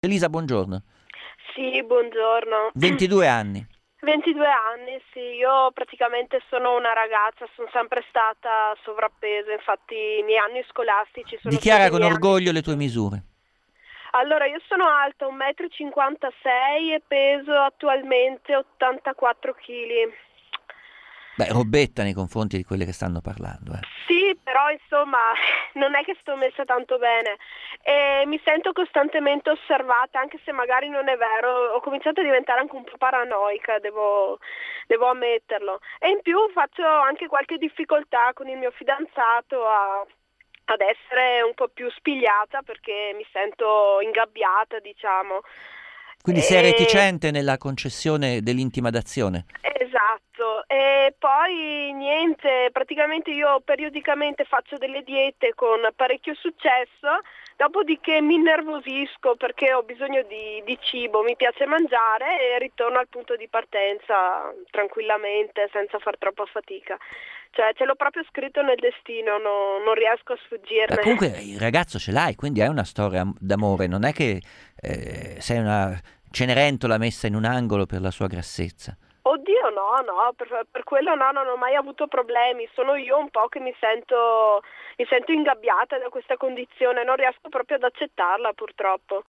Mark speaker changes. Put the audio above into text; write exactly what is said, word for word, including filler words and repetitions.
Speaker 1: Elisa, buongiorno.
Speaker 2: Sì, buongiorno.
Speaker 1: ventidue anni.
Speaker 2: ventidue anni, sì, io praticamente sono una ragazza, sono sempre stata sovrappeso, infatti i miei anni scolastici sono stati
Speaker 1: Dichiara
Speaker 2: i
Speaker 1: con
Speaker 2: miei anni
Speaker 1: orgoglio le tue
Speaker 2: peggiori.
Speaker 1: misure.
Speaker 2: Allora, io sono alta un metro e cinquantasei m e peso attualmente ottantaquattro chili.
Speaker 1: Beh, robetta nei confronti di quelle che stanno parlando, eh.
Speaker 2: Sì, però insomma non è che sto messa tanto bene e mi sento costantemente osservata, anche se magari non è vero, ho cominciato a diventare anche un po' paranoica, devo, devo ammetterlo. E in più faccio anche qualche difficoltà con il mio fidanzato a- ad essere un po' più spigliata perché mi sento ingabbiata, diciamo.
Speaker 1: Quindi sei
Speaker 2: E
Speaker 1: reticente nella concessione dell'intima d'azione.
Speaker 2: Esatto, e poi niente, praticamente io periodicamente faccio delle diete con parecchio successo, dopodiché mi innervosisco perché ho bisogno di, di cibo, mi piace mangiare e ritorno al punto di partenza tranquillamente, senza far troppa fatica. Cioè, ce l'ho proprio scritto nel destino, no- non riesco a
Speaker 1: Beh,
Speaker 2: sfuggirne.
Speaker 1: comunque il ragazzo ce l'hai, quindi hai una storia d'amore, non è che eh, sei una Cenerentola messa in un angolo per la sua grassezza.
Speaker 2: Oddio, no, no, per, per quello no, non ho mai avuto problemi, sono io un po' che mi sento, mi sento ingabbiata da questa condizione, non riesco proprio ad accettarla purtroppo.